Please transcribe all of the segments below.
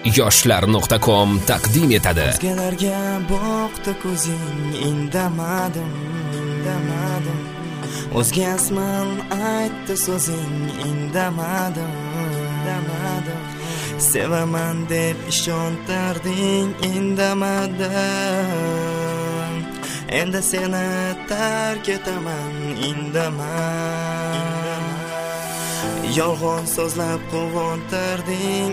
yoshlar.com taqdim etadi. O'zgalarga boqdi ko'zing, indamadim. O'zgasman aytdi so'zing, indamadim. Sevaman deb ishontirding, indamadim. Endi seni tark etaman, indamadim. Yolg'on so'zlab quvontirding,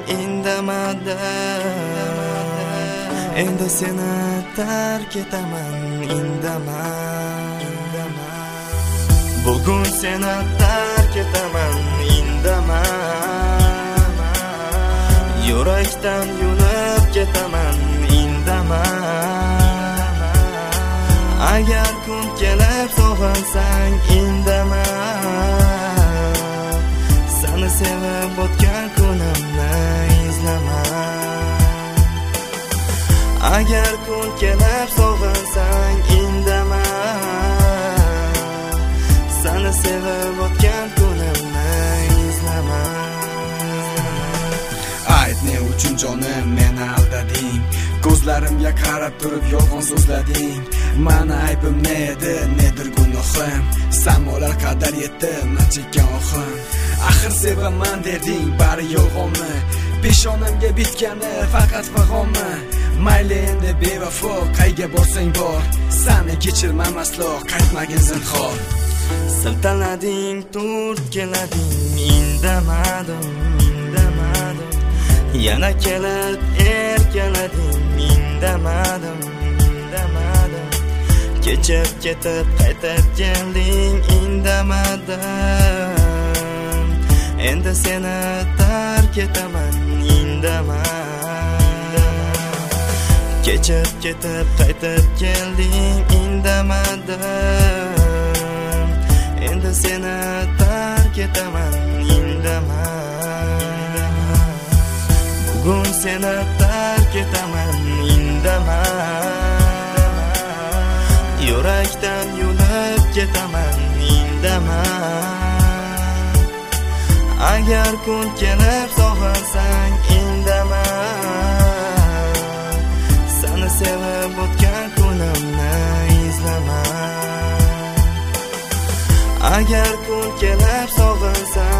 indamadim. Endi seni tark etaman, indamadim. Bugun seni tark etaman, indamadim. Yurakdan yulib ketaman, indamadim. Agar kun kelib sog'insang, indamadim. Seni sevib o'tgan kunimni izlama. Agar kun kelib sog'insang, indama. Seni sevib o'tgan kunimni izlama. Ayt ne uchun jonim meni aldading, ko'zlarimga qarab turib yolg'on so'zlading. Mani aybim ne edi, nedir gunohim? Samolar qadar yetdi men chekkan ohim. Axir sevaman derding, bari yolg'onmi? Peshonamga bitgani faqat fag'onmi? Mayli endi bevafo, qayga borsang bor. Seni kechirmam aslo, qaytmagin zinhor. Siltanading, turt kelading, indamadim. Yana kelib erkalading, indamadim. Kechib ketib qaytib kelding, indamadim. Endi seni tark etaman, indamadim. Kechib ketib qaytib kelding, indamadim. Endi seni tark etaman, indamadim. Bugun seni tark etaman, indamadim. Yurakdan yulib ketaman, indamadim. Agar kun kelib sog'insang, indamadim. Seni sevib o'tgan kunimni izlama. Agar kun kelib sog'insang,